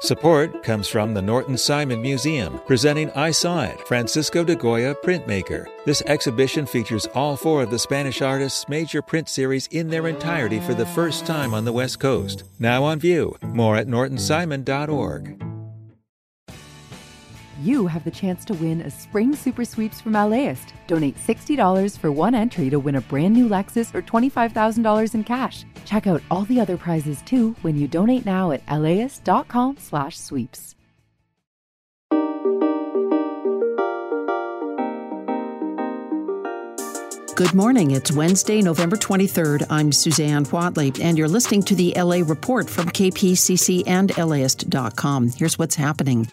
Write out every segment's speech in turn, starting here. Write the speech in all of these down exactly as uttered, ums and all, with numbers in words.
Support comes from the Norton Simon Museum, presenting I Saw It, Francisco de Goya Printmaker. This exhibition features all four of the Spanish artist's major print series in their entirety for the first time on the West Coast. Now on view. More at norton simon dot org. You have the chance to win a Spring Super Sweeps from LAist. Donate sixty dollars for one entry to win a brand new Lexus or twenty-five thousand dollars in cash. Check out all the other prizes too when you donate now at laist.com slash sweeps. Good morning. It's Wednesday, November twenty-third. I'm Suzanne Watley, and you're listening to the L A Report from K P C C and laist dot com. Here's what's happening.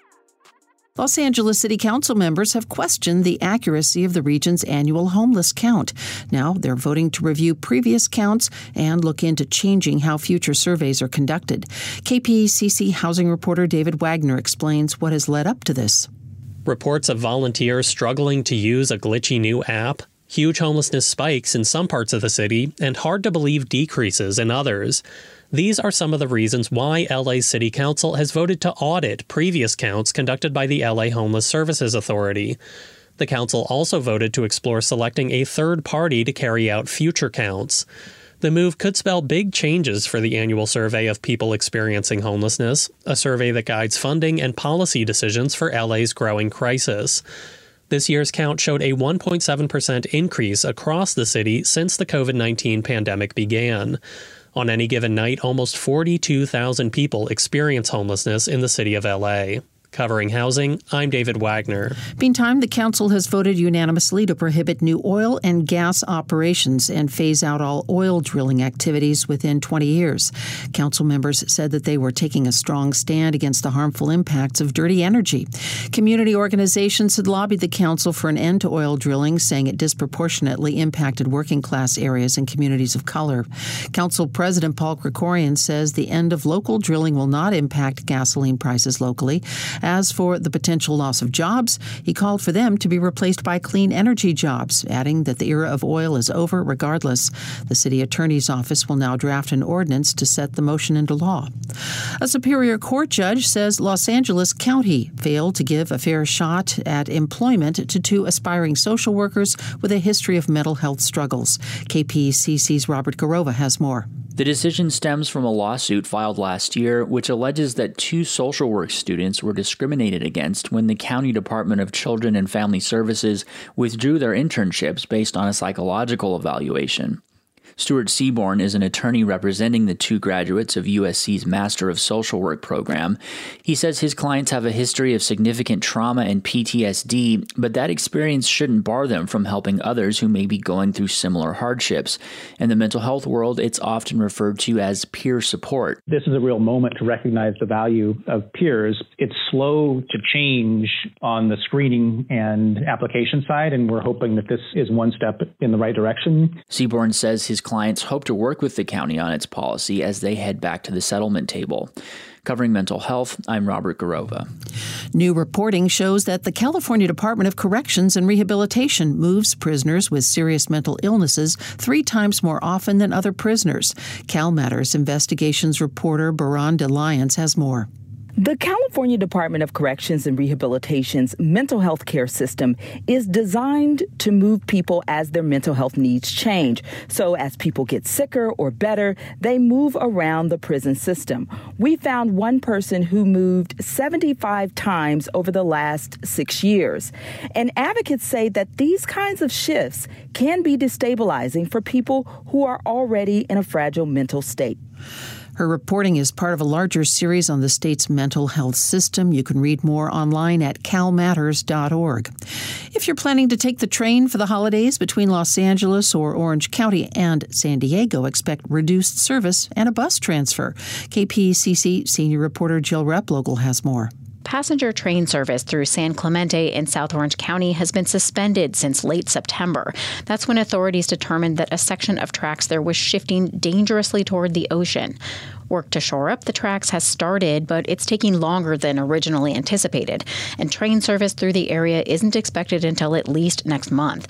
Los Angeles City Council members have questioned the accuracy of the region's annual homeless count. Now they're voting to review previous counts and look into changing how future surveys are conducted. K P C C housing reporter David Wagner explains what has led up to this. Reports of volunteers struggling to use a glitchy new app, huge homelessness spikes in some parts of the city, and hard-to-believe decreases in others. These are some of the reasons why L A City Council has voted to audit previous counts conducted by the L A Homeless Services Authority. The council also voted to explore selecting a third party to carry out future counts. The move could spell big changes for the annual survey of people experiencing homelessness, a survey that guides funding and policy decisions for L A's growing crisis. This year's count showed a one point seven percent increase across the city since the covid nineteen pandemic began. On any given night, almost forty-two thousand people experience homelessness in the city of L A. Covering housing, I'm David Wagner. Meantime, the council has voted unanimously to prohibit new oil and gas operations and phase out all oil drilling activities within twenty years. Council members said that they were taking a strong stand against the harmful impacts of dirty energy. Community organizations had lobbied the council for an end to oil drilling, saying it disproportionately impacted working-class areas and communities of color. Council President Paul Krikorian says the end of local drilling will not impact gasoline prices locally. As for the potential loss of jobs, he called for them to be replaced by clean energy jobs, adding that the era of oil is over regardless. The city attorney's office will now draft an ordinance to set the motion into law. A Superior Court judge says Los Angeles County failed to give a fair shot at employment to two aspiring social workers with a history of mental health struggles. K P C C's Robert Garova has more. The decision stems from a lawsuit filed last year, which alleges that two social work students were discriminated against when the County Department of Children and Family Services withdrew their internships based on a psychological evaluation. Stuart Seaborn is an attorney representing the two graduates of U S C's Master of Social Work program. He says his clients have a history of significant trauma and P T S D, but that experience shouldn't bar them from helping others who may be going through similar hardships. In the mental health world, it's often referred to as peer support. This is a real moment to recognize the value of peers. It's slow to change on the screening and application side, and we're hoping that this is one step in the right direction. Seaborn says his clients hope to work with the county on its policy as they head back to the settlement table. Covering mental health, I'm Robert Garova. New reporting shows that the California Department of Corrections and Rehabilitation moves prisoners with serious mental illnesses three times more often than other prisoners. CalMatters investigations reporter Baron DeLyons has more. The California Department of Corrections and Rehabilitation's mental health care system is designed to move people as their mental health needs change. So as people get sicker or better, they move around the prison system. We found one person who moved seventy-five times over the last six years. And advocates say that these kinds of shifts can be destabilizing for people who are already in a fragile mental state. Her reporting is part of a larger series on the state's mental health system. You can read more online at cal matters dot org. If you're planning to take the train for the holidays between Los Angeles or Orange County and San Diego, expect reduced service and a bus transfer. K P C C senior reporter Jill Replogle has more. Passenger train service through San Clemente in South Orange County has been suspended since late September. That's when authorities determined that a section of tracks there was shifting dangerously toward the ocean. Work to shore up the tracks has started, but it's taking longer than originally anticipated, and train service through the area isn't expected until at least next month.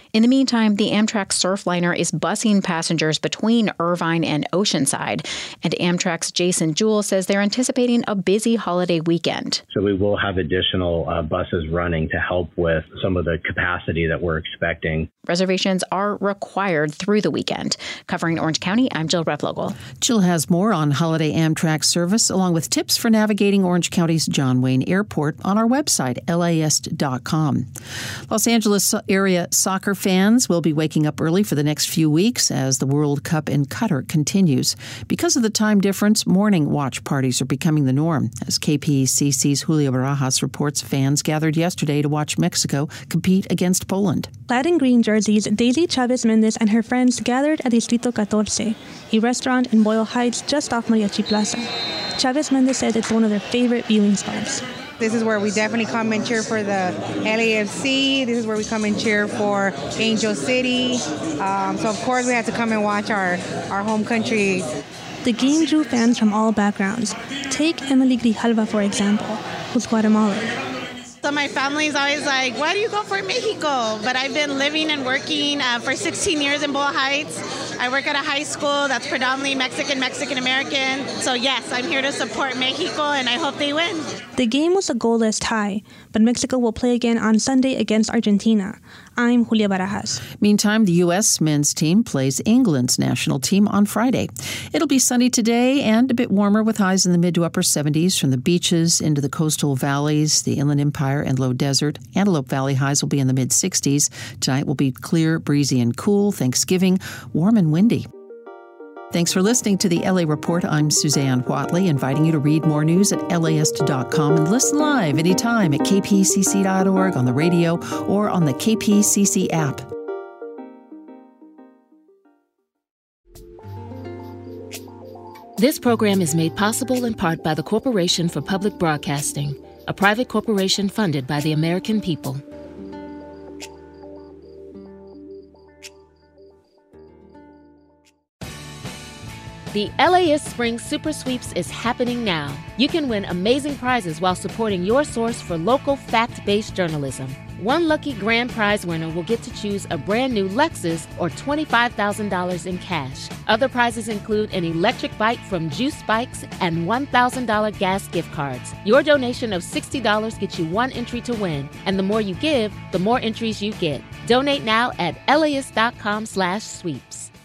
In the meantime, the Amtrak Surfliner is busing passengers between Irvine and Oceanside. And Amtrak's Jason Jewell says they're anticipating a busy holiday weekend. So we will have additional uh, buses running to help with some of the capacity that we're expecting. Reservations are required through the weekend. Covering Orange County, I'm Jill Reflogel. Jill has more on holiday Amtrak service, along with tips for navigating Orange County's John Wayne Airport on our website, L A S dot com. Los Angeles area soccer fans will be waking up early for the next few weeks as the World Cup in Qatar continues. Because of the time difference, morning watch parties are becoming the norm. As K P C C's Julia Barajas reports, fans gathered yesterday to watch Mexico compete against Poland. Clad in green jerseys, Daisy Chavez Mendez and her friends gathered at Distrito fourteen, a restaurant in Boyle Heights just off Mariachi Plaza. Chavez Mendez said it's one of their favorite viewing spots. This is where we definitely come and cheer for the L A F C. This is where we come and cheer for Angel City. Um, so, of course, we had to come and watch our, our home country. The game drew fans from all backgrounds. Take Emily Grijalva, for example, who's Guatemalan. So my family's always like, why do you go for Mexico? But I've been living and working uh, for sixteen years in Boyle Heights. I work at a high school that's predominantly Mexican, Mexican-American. So yes, I'm here to support Mexico, and I hope they win. The game was a goalless tie, but Mexico will play again on Sunday against Argentina. I'm Julia Barajas. Meantime, the U S men's team plays England's national team on Friday. It'll be sunny today and a bit warmer with highs in the mid to upper seventies from the beaches into the coastal valleys, the Inland Empire and low desert. Antelope Valley highs will be in the mid sixties. Tonight will be clear, breezy, and cool. Thanksgiving, warm and windy. Thanks for listening to the L A Report. I'm Suzanne Whatley, inviting you to read more news at L A S dot com and listen live anytime at K P C C dot org, on the radio, or on the K P C C app. This program is made possible in part by the Corporation for Public Broadcasting, a private corporation funded by the American people. The L A S Spring Super Sweeps is happening now. You can win amazing prizes while supporting your source for local fact-based journalism. One lucky grand prize winner will get to choose a brand new Lexus or twenty-five thousand dollars in cash. Other prizes include an electric bike from Juice Bikes and one thousand dollars gas gift cards. Your donation of sixty dollars gets you one entry to win, and the more you give, the more entries you get. Donate now at L A S dot com slash sweeps.